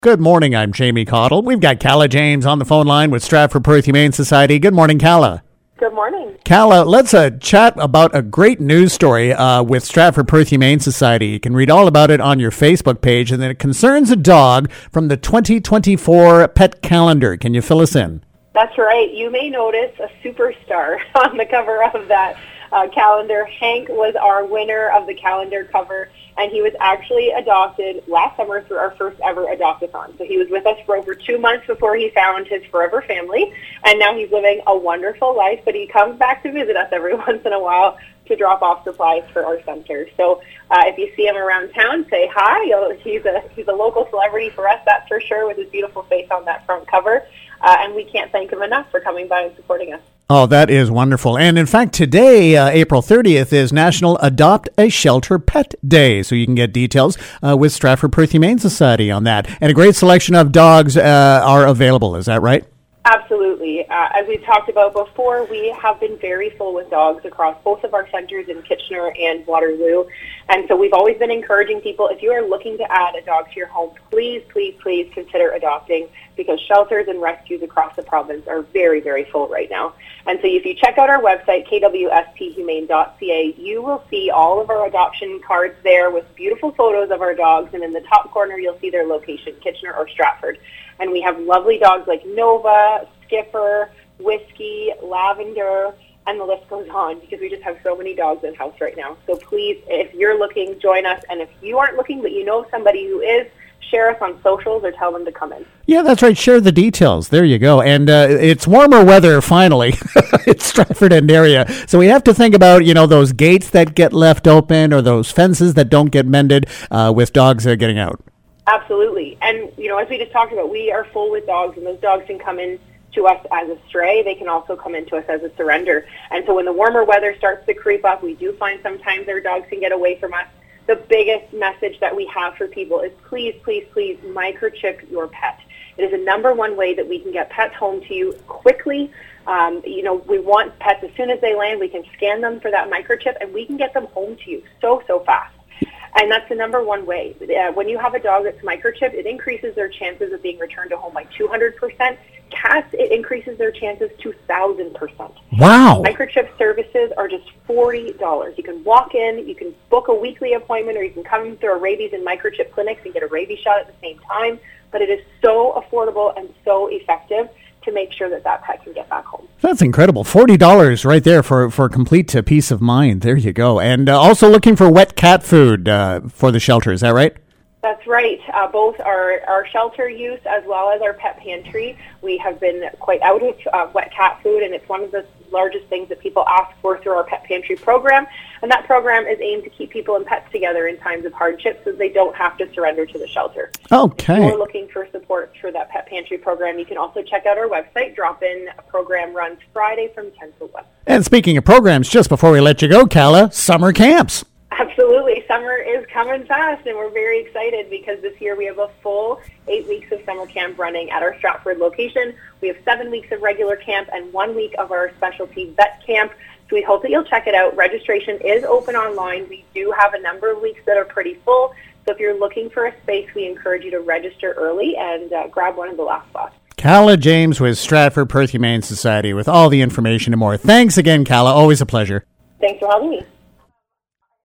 Good morning, I'm Jamie Cottle. We've got Calla James on the phone line with Stratford Perth Humane Society. Good morning, Calla. Good morning. Calla, let's chat about a great news story with Stratford Perth Humane Society. You can read all about it on your Facebook page, and it concerns a dog from the 2024 pet calendar. Can you fill us in? That's right. You may notice a superstar on the cover of that calendar. Hank was our winner of the calendar cover, and he was actually adopted last summer through our first ever adopt-a-thon. So he was with us for over 2 months before he found his forever family, and now he's living a wonderful life, but he comes back to visit us every once in a while to drop off supplies for our center. So if you see him around town, say hi. He's a local celebrity for us, that's for sure, with his beautiful face on that front cover, and we can't thank him enough for coming by and supporting us. Oh, that is wonderful. And in fact, today, April 30th, is National Adopt a Shelter Pet Day. So you can get details with Stratford Perth Humane Society on that. And a great selection of dogs are available. Is that right? Absolutely. As we've talked about before, we have been very full with dogs across both of our centers in Kitchener and Waterloo. And so we've always been encouraging people, if you are looking to add a dog to your home, please, please, please consider adopting, because shelters and rescues across the province are very, very full right now. And so if you check out our website, kwsphumane.ca, you will see all of our adoption cards there with beautiful photos of our dogs. And in the top corner, you'll see their location, Kitchener or Stratford. And we have lovely dogs like Nova, Skipper, Whiskey, Lavender, and the list goes on, because we just have so many dogs in house right now. So please, if you're looking, join us. And if you aren't looking, but you know somebody who is, share us on socials or tell them to come in. Yeah, that's right. Share the details. There you go. And it's warmer weather, finally. It's Stratford and area. So we have to think about, those gates that get left open or those fences that don't get mended with dogs getting out. Absolutely. And, as we just talked about, we are full with dogs, and those dogs can come in to us as a stray. They can also come into us as a surrender. And so when the warmer weather starts to creep up, we do find sometimes our dogs can get away from us. The biggest message that we have for people is please, please, please microchip your pet. It is the number one way that we can get pets home to you quickly. We want pets as soon as they land, we can scan them for that microchip, and we can get them home to you so fast. And that's the number one way. When you have a dog that's microchipped, it increases their chances of being returned to home by 200%. Cats, it increases their chances 2,000%. Wow. Microchip services are just $40. You can walk in, you can book a weekly appointment, or you can come through our rabies and microchip clinics and get a rabies shot at the same time. But it is so affordable and so effective to make sure that pet can get back home. That's incredible. $40 right there for complete peace of mind. There you go. And also looking for wet cat food for the shelter. Is that right? That's right. Both our shelter use as well as our pet pantry. We have been quite out of wet cat food, and it's one of the largest things that people ask for through our pet pantry program. And that program is aimed to keep people and pets together in times of hardship so they don't have to surrender to the shelter. Okay. If you're looking for support for that pet pantry program, you can also check out our website. Drop-in program runs Friday from 10 to 1. And speaking of programs, just before we let you go, Calla, summer camps. Absolutely. Summer is coming fast, and we're very excited because this year we have a full 8 weeks of summer camp running at our Stratford location. We have 7 weeks of regular camp and 1 week of our specialty vet camp. So we hope that you'll check it out. Registration is open online. We do have a number of weeks that are pretty full. So if you're looking for a space, we encourage you to register early and grab one of the last spots. Calla James with Stratford Perth Humane Society with all the information and more. Thanks again, Calla. Always a pleasure. Thanks for having me.